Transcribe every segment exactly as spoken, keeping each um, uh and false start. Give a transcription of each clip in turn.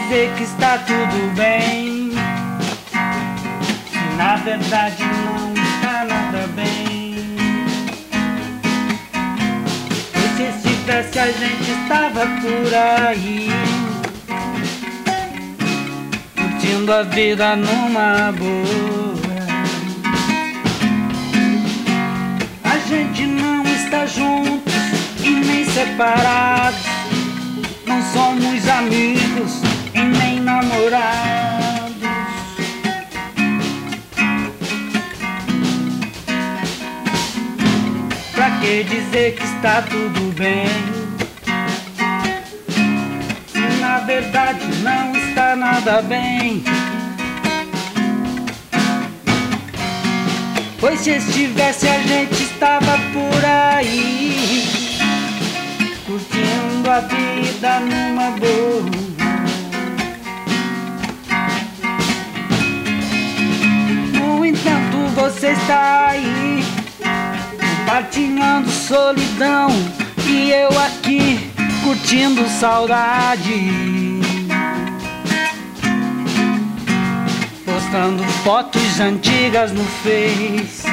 dizer que está tudo bem, se na verdade não está nada bem. E se estivesse a gente estava por aí, curtindo a vida numa boa. A gente não está juntos e nem separados, não somos amigos e nem namorados. Pra que dizer que está tudo bem, se na verdade não está nada bem? Pois se estivesse a gente estava por aí, curtindo a vida numa boa. No entanto você está aí, compartilhando solidão, e eu aqui curtindo saudade, postando fotos antigas no Face.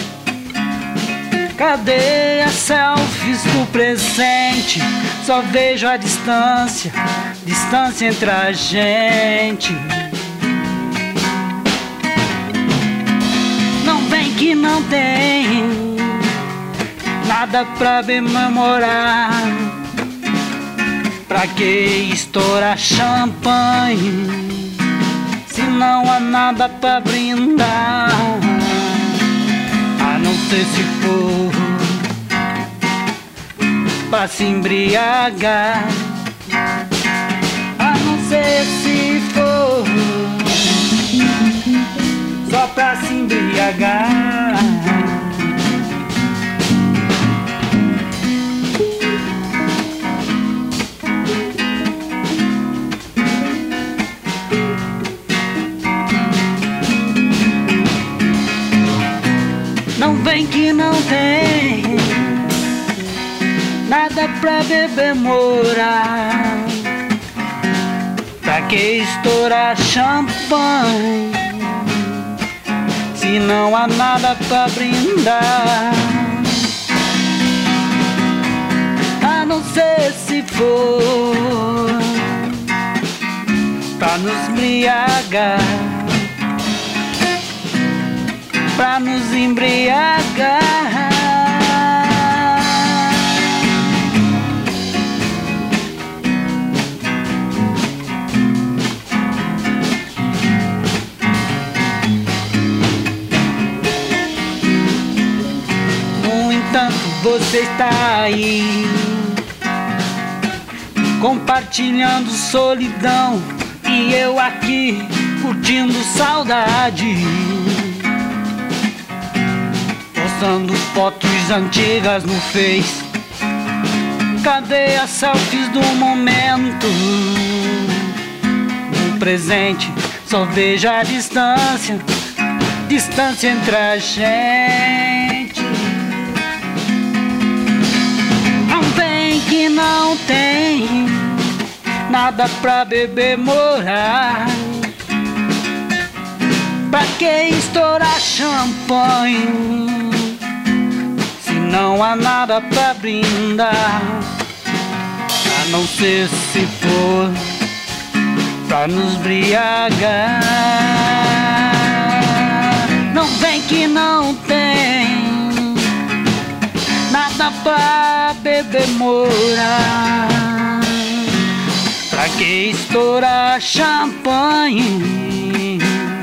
Cadê as selfies do presente? Só vejo a distância, distância entre a gente. Não vem que não tem nada pra memorar. Pra que estourar champanhe se não há nada pra brindar? A não ser se for pra se embriagar, a não ser se for só pra se embriagar. Não vem que não tem nada pra beber morar. Pra que estourar champanhe se não há nada pra brindar? A não ser se for pra nos embriagar, pra nos embriagar. No entanto você está aí, compartilhando solidão, e eu aqui curtindo saudade, postando fotos antigas no Face. Cadê as selfies do momento? No presente só vejo a distância, distância entre a gente. Não vem que não tem nada pra beber morar. Pra que estourar champanhe se não há nada pra brindar? A não ser se for pra nos embriagar. Não vem que não tem nada pra beber morar. Pra que estourar champanhe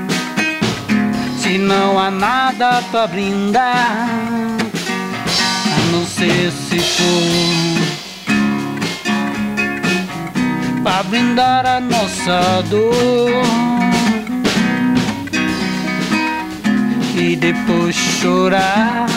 se não há nada pra brindar? A não ser se for pra brindar a nossa dor e depois chorar.